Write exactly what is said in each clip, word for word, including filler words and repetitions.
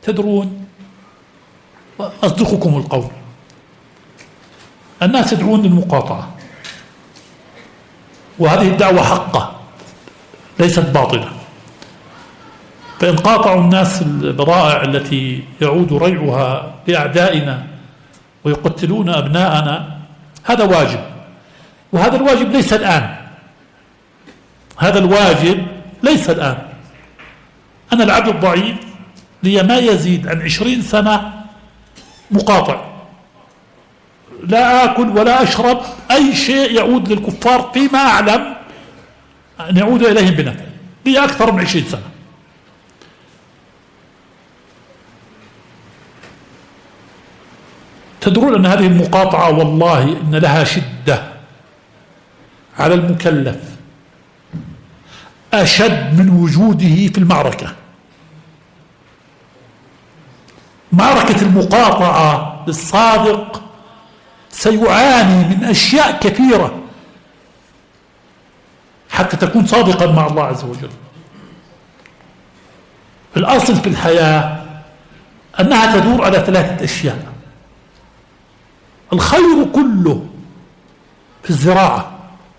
تدرون، أصدقكم القول، الناس يدعون للمقاطعة، وهذه الدعوة حقة ليست باطلة. فإن قاطعوا الناس البضائع التي يعود ريعها لأعدائنا ويقتلون أبناءنا، هذا واجب، وهذا الواجب ليس الآن، هذا الواجب ليس الآن. أنا العبد الضعيف لي ما يزيد عن عشرين سنة مقاطع، لا آكل ولا أشرب أي شيء يعود للكفار فيما أعلم أن يعود إليهم بنفع، لي أكثر من عشرين سنة. تدرون أن هذه المقاطعة والله إن لها شدة على المكلف أشد من وجوده في المعركة. معركة المقاطعة للصادق سيعاني من أشياء كثيرة حتى تكون صادقا مع الله عز وجل. الأصل في الحياة أنها تدور على ثلاثة أشياء. الخير كله في الزراعة،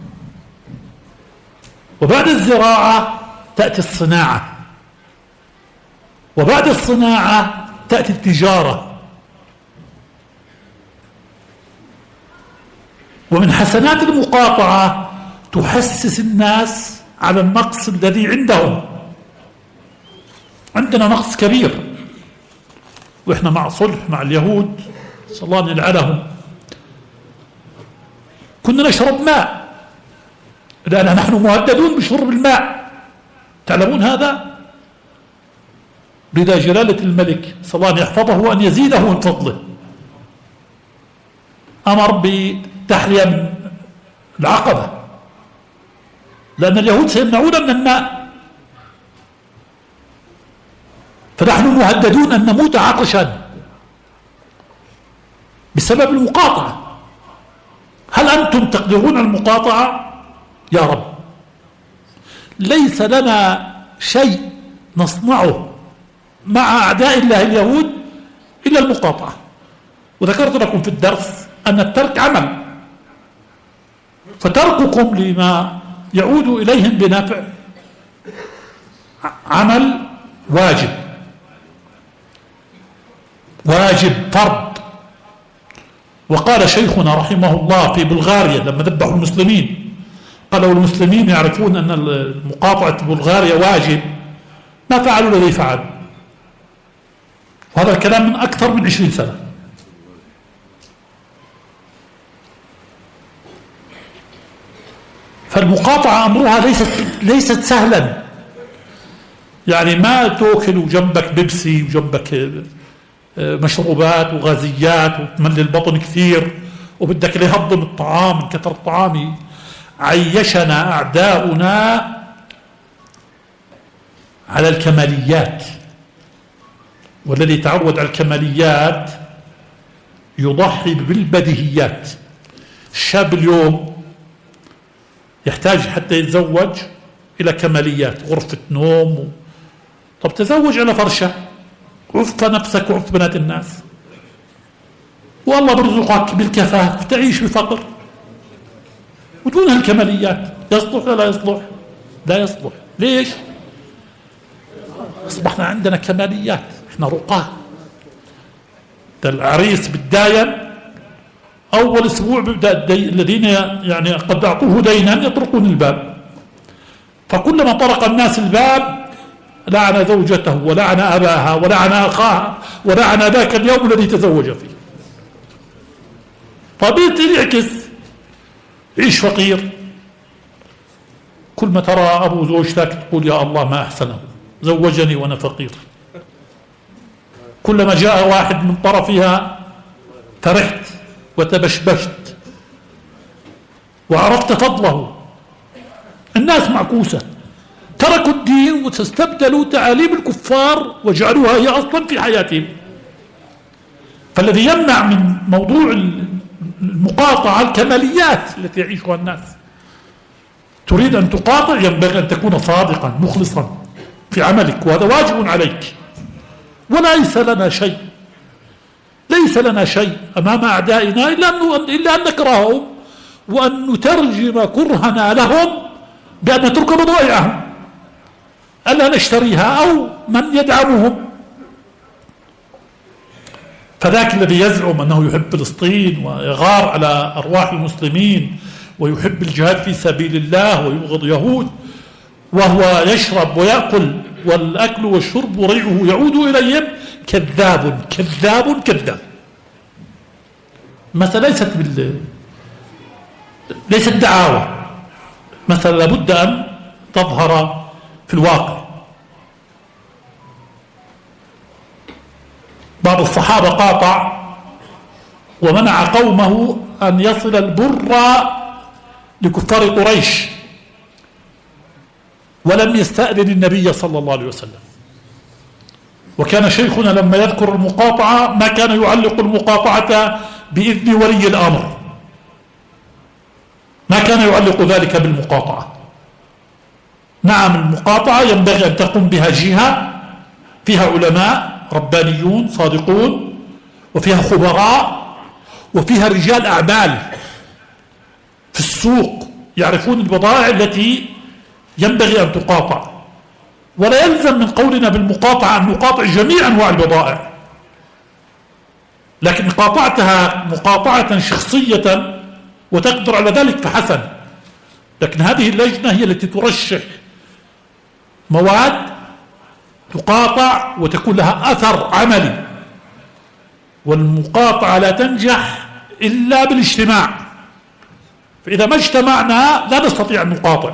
وبعد الزراعة تأتي الصناعة، وبعد الصناعة تأتي التجارة. ومن حسنات المقاطعة تحسس الناس على النقص الذي عندهم. عندنا نقص كبير، وإحنا مع صلح مع اليهود صلى الله أن يلعنهم كنا نشرب ماء، لأن نحن مهددون بشرب الماء، تعلمون هذا؟ لذا جلالة الملك صلى الله أن يحفظه وأن يزيده من فضله أمر بتحلية العقبة، لأن اليهود سيمنعون من الماء، فنحن مهددون أن نموت عطشا بسبب المقاطعة. هل أنتم تقدرون المقاطعة؟ يا رب، ليس لنا شيء نصنعه مع أعداء الله اليهود إلا المقاطعة. وذكرت لكم في الدرس أن الترك عمل، فترككم لما يعود إليهم بنفع عمل واجب، واجب فرض. وقال شيخنا رحمه الله في بلغاريا لما ذبحوا المسلمين، قال لو المسلمين يعرفون أن مقاطعة بلغاريا واجب ما فعلوا الذي فعلوا. وهذا الكلام من أكثر من عشرين سنة. فالمقاطعة أمرها ليست ليست سهلا، يعني ما تأكل جنبك بيبسي وجنبك مشروبات وغازيات وتملي البطن كثير وبدك يهضم الطعام من كثر الطعام. عيشنا أعداؤنا على الكماليات، والذي تعود على الكماليات يضحي بالبديهيات. الشاب اليوم يحتاج حتى يتزوج إلى كماليات، غرفة نوم. طب تزوج على فرشة، عف نفسك وعف بنات الناس، والله برزقك بالكفاف تعيش بفقر ودون هالكماليات. يصلح ولا لا يصلح؟ لا يصلح. ليش؟ أصبحنا عندنا كماليات، احنا رقاه. ده العريس بالداين أول أسبوع بيبدأ الذين يعني قد أعطوه دينا يطرقون الباب، فكلما طرق الناس الباب لعن زوجته ولعن أباها ولعن أخاها ولعن ذاك اليوم الذي تزوج فيه. طبيعي يعكس، عيش فقير، كل ما ترى أبو زوجتك تقول يا الله ما أحسنه زوجني وأنا فقير. كلما جاء واحد من طرفها فرحت وتبشبشت وعرفت فضله. الناس معكوسة، تركوا الدين وتستبدلوا تعاليم الكفار وجعلوها هي أصلا في حياتهم. فالذي يمنع من موضوع المقاطعة الكماليات التي يعيشها الناس. تريد أن تقاطع ينبغي أن تكون صادقا مخلصا في عملك، وهذا واجب عليك، وليس لنا شيء، ليس لنا شيء أمام أعدائنا إلا أن, إلا أن نكرههم وأن نترجم كرهنا لهم بأن نترك بضائعهم ألا نشتريها أو من يدعمهم. فذاك الذي يزعم أنه يحب فلسطين ويغار على أرواح المسلمين ويحب الجهاد في سبيل الله ويبغض يهود وهو يشرب ويأكل والأكل والشرب وريعه يعود إليهم، كذاب كذاب كذاب. مثلا ليست بال ليست دعاوى، مثلا لابد أن تظهر في الواقع. بعض الصحابة قاطع ومنع قومه أن يصل البر لكفار قريش ولم يستأذن النبي صلى الله عليه وسلم. وكان شيخنا لما يذكر المقاطعة ما كان يعلق المقاطعة بإذن ولي الأمر، ما كان يعلق ذلك بالمقاطعة. نعم المقاطعة ينبغي أن تقوم بها جهة فيها علماء ربانيون صادقون وفيها خبراء وفيها رجال أعمال في السوق يعرفون البضائع التي ينبغي أن تقاطع. ولا يلزم من قولنا بالمقاطعة أن نقاطع جميع أنواع البضائع، لكن قاطعتها مقاطعة شخصية وتقدر على ذلك فحسن. لكن هذه اللجنة هي التي ترشح مواد تقاطع وتكون لها أثر عملي، والمقاطعة لا تنجح إلا بالاجتماع، فإذا ما اجتمعنا لا نستطيع أن نقاطع.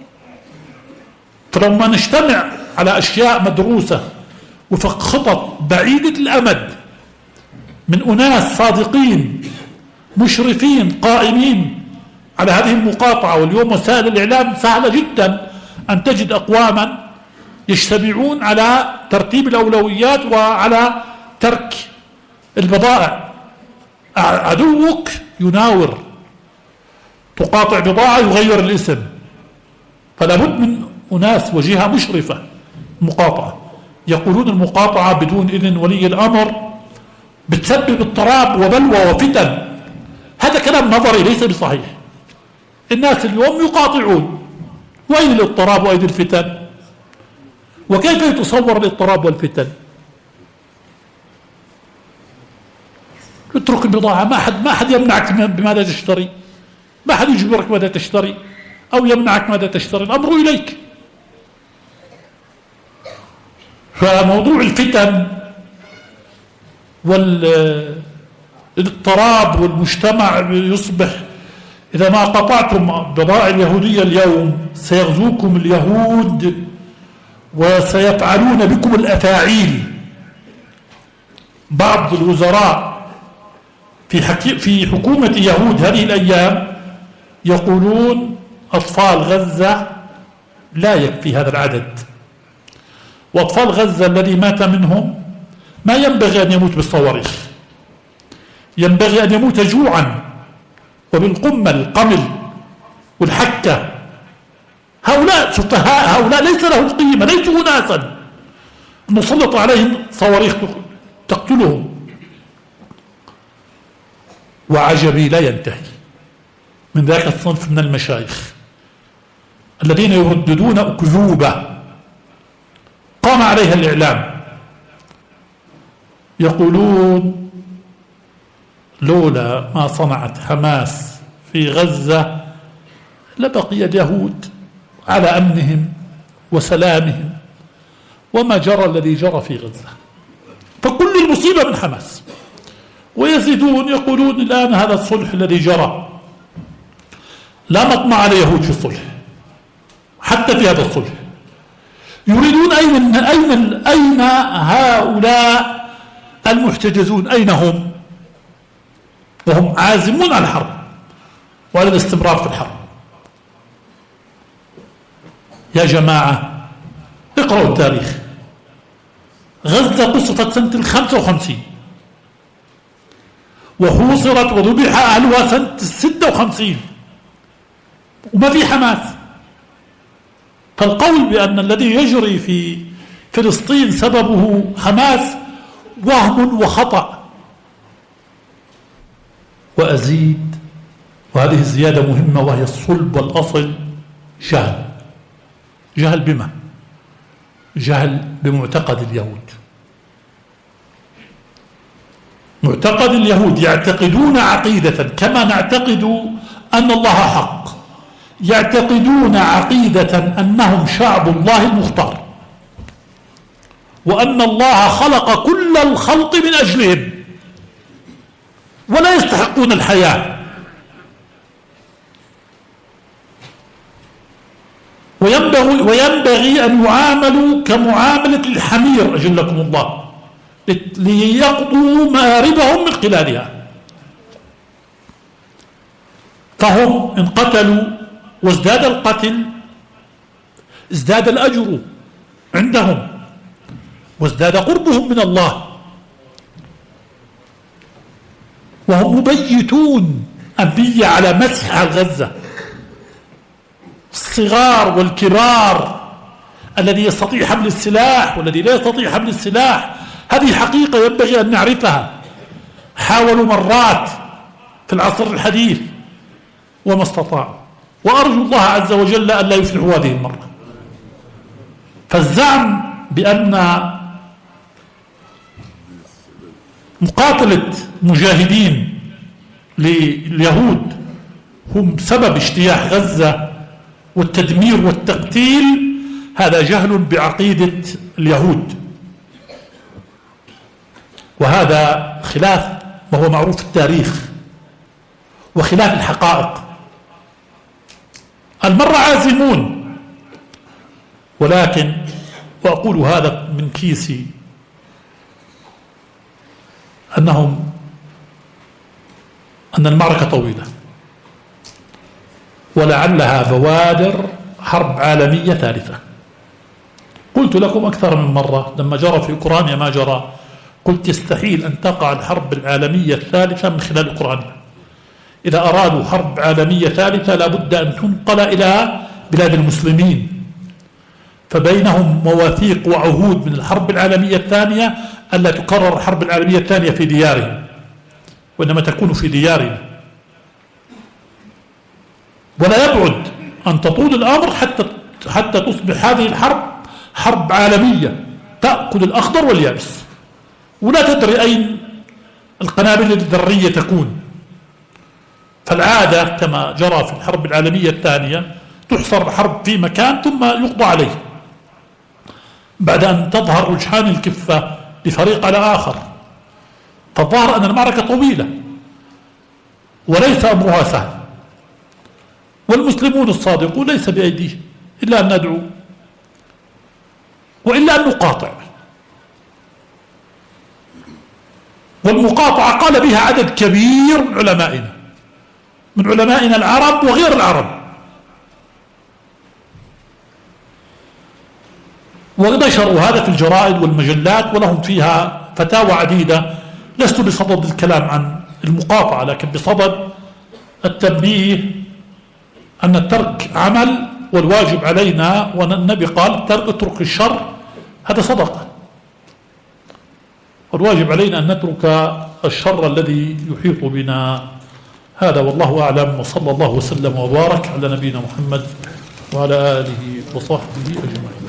فلما نجتمع على أشياء مدروسة وفق خطط بعيدة الأمد من أناس صادقين مشرفين قائمين على هذه المقاطعة، واليوم وسائل الإعلام سهلة جدا أن تجد أقواما يجتمعون على ترتيب الأولويات وعلى ترك البضائع. عدوك يناور، تقاطع بضاعة يغير الاسم، فلا بد من أناس وجهة مشرفة مقاطعة. يقولون المقاطعة بدون إذن ولي الأمر بتسبب اضطراب وبلوى وفتن. هذا كلام نظري ليس بصحيح. الناس اليوم يقاطعون، وأين الاضطراب وأين الفتن؟ وكيف يتصور الاضطراب والفتن؟ اترك البضاعة، ما حد ما حد يمنعك بماذا تشتري، ما حد يجبرك ماذا تشتري أو يمنعك ماذا تشتري، الأمر إليك. فموضوع الفتن والاضطراب والمجتمع يصبح إذا ما قطعتم بضائع اليهودية اليوم سيغزوكم اليهود وسيفعلون بكم الأفاعيل. بعض الوزراء في في حكومة يهود هذه الأيام يقولون أطفال غزة لا يكفي هذا العدد، وأطفال غزة الذي مات منهم ما ينبغي أن يموت بالصواريخ، ينبغي أن يموت جوعا وبالقمل القمل والحكة. هؤلاء سفهاء، هؤلاء ليس لهم قيمة، ليسوا أناسا نسلط عليهم صواريخ تقتلهم. وعجبي لا ينتهي من ذاك الصنف من المشايخ الذين يرددون أكذوبة قام عليها الإعلام، يقولون لولا ما صنعت حماس في غزة لبقي اليهود على أمنهم وسلامهم، وما جرى الذي جرى في غزة، فكل المصيبة من حماس. ويزيدون يقولون الآن هذا الصلح الذي جرى لا مطمع لليهود في الصلح، حتى في هذا الصلح يريدون أين أين أين هؤلاء المحتجزون؟ أين هم؟ وهم عازمون على الحرب وعلى الاستمرار في الحرب. يا جماعة اقرأوا التاريخ. غزة قصفت سنة الخمسة وخمسين وحوصرت وذبح أهلها سنة الستة وخمسين وما في حماس. فالقول بأن الذي يجري في فلسطين سببه حماس وهم وخطأ. وأزيد، وهذه الزيادة مهمة وهي الصلب والأصل، جهل. جهل بما؟ جهل بمعتقد اليهود. معتقد اليهود يعتقدون عقيدة كما نعتقد أن الله حق، يعتقدون عقيدة أنهم شعب الله المختار، وأن الله خلق كل الخلق من أجلهم ولا يستحقون الحياة، وينبغي, وينبغي أن يعاملوا كمعاملة الحمير أجلكم الله ليقضوا مآربهم من خلالها. فهم إن قتلوا وازداد القتل ازداد الأجر عندهم وازداد قربهم من الله، وهم مبيتون النية على مسح أهل غزة، الصغار والكبار، الذي يستطيع حمل السلاح والذي لا يستطيع حمل السلاح. هذه حقيقة ينبغي أن نعرفها. حاولوا مرات في العصر الحديث وما استطاعوا، وأرجو الله عز وجل أن لا يفلحوا هذه المرة. فالزعم بأن مقاتلة مجاهدين لليهود هم سبب اجتياح غزة والتدمير والتقتيل، هذا جهل بعقيدة اليهود، وهذا خلاف ما هو معروف في التاريخ وخلاف الحقائق. المرة عازمون، ولكن وأقول هذا من كيسي أنهم أن المعركة طويلة ولعلها بوادر حرب عالمية ثالثة. قلت لكم أكثر من مرة لما جرى في أوكرانيا ما جرى، قلت يستحيل أن تقع الحرب العالمية الثالثة من خلال أوكرانيا. إذا أرادوا حرب عالمية ثالثة لابد أن تنقل إلى بلاد المسلمين، فبينهم مواثيق وعهود من الحرب العالمية الثانية ألا تكرر الحرب العالمية الثانية في ديارهم، وإنما تكون في ديارنا. ولا يبعد أن تطول الأمر حتى حتى تصبح هذه الحرب حرب عالمية تأكل الأخضر واليابس، ولا تدري أين القنابل الذرية تكون. فالعادة كما جرى في الحرب العالمية الثانية تحصر الحرب في مكان ثم يقضى عليه بعد أن تظهر رجحان الكفة لفريق على آخر. فالظاهر أن المعركة طويلة وليس أمرها سهل، والمسلمون الصادقون ليس بأيديهم إلا أن ندعو وإلا أن نقاطع. والمقاطعة قال بها عدد كبير من علمائنا من علمائنا العرب وغير العرب، ونشروا هذا في الجرائد والمجلات ولهم فيها فتاوى عديدة. لست بصدد الكلام عن المقاطعة، لكن بصدد التنبيه أن الترك عمل والواجب علينا، والنبي قال ترك اترك الشر هذا صدقة، والواجب علينا أن نترك الشر الذي يحيط بنا. هذا والله أعلم، وصلى الله وسلم وبارك على نبينا محمد وعلى آله وصحبه أجمعين.